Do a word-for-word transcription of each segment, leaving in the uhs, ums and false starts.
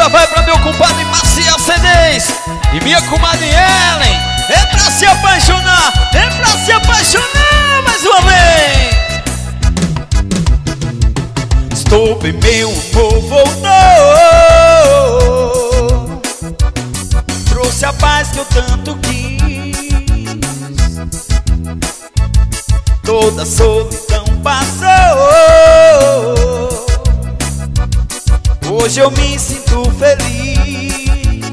Essa vai pra meu compadre Maciel Cedês e minha comadre Ellen. É pra se apaixonar, é pra se apaixonar mais uma vez. Estou bem, meu amor voltou, trouxe a paz que eu tanto quis, toda a solidão passou. Hoje eu me sinto feliz.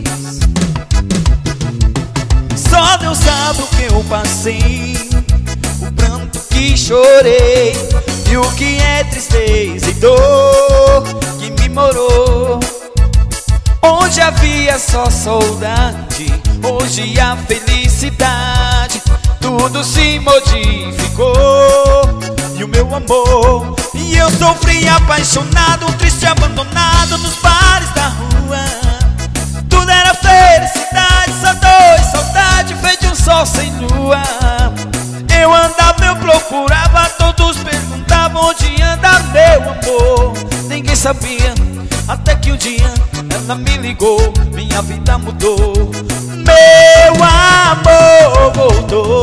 Só Deus sabe o que eu passei, o pranto que chorei e o que é tristeza e dor que me morou. Onde havia só saudade, hoje a felicidade, tudo se modificou. E o meu amor, e eu sofri apaixonado, triste, abandonado nos bares da rua. Tudo era felicidade, só dor e saudade, feito um sol sem lua. Eu andava, eu procurava, todos perguntavam onde anda meu amor. Ninguém sabia, até que um dia ela me ligou, minha vida mudou. Meu amor voltou,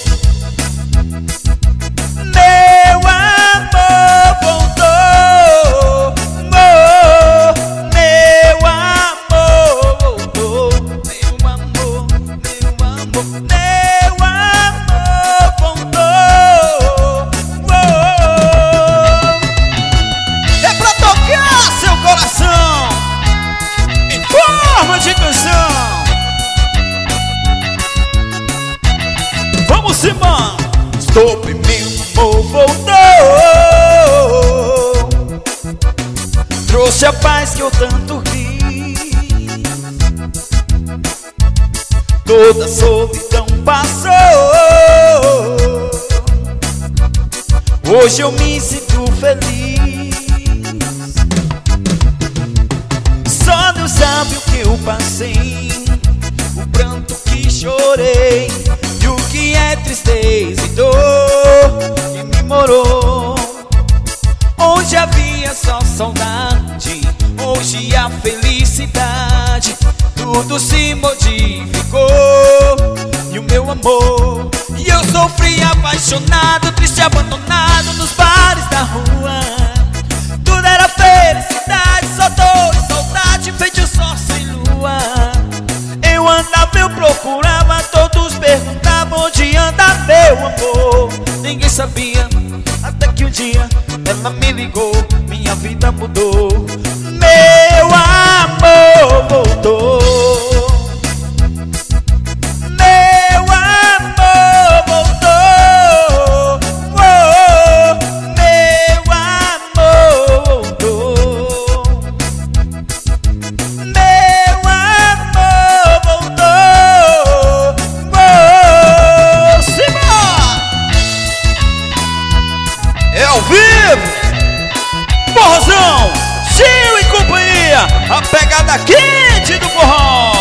meu amor voltou, oh, meu amor voltou, meu amor, meu amor, meu amor voltou, oh. É pra tocar seu coração em forma de canção. Vamos embora. Estou bem, meu amor voltou, trouxe a paz que eu tanto quis, toda a solidão passou. Hoje eu me sinto feliz. Só Deus sabe o que eu passei, o pranto que chorei e o que é tristeza e dor que me morou. Onde havia só saudade, hoje a felicidade, tudo se modificou. E o meu amor, e eu sofri apaixonado, triste, abandonado nos bares da rua. Tudo era felicidade, só dor e saudade, feito só sem lua. Eu andava, eu procurava, todos perguntavam onde anda meu amor. Ninguém sabia, até que um dia ela me ligou, minha vida mudou. Meu amor voltou, meu amor voltou, oh, meu amor voltou, meu amor voltou, oh, Simão. É ao vivo, forrozão, Gil e companhia, a pegada quente do forró.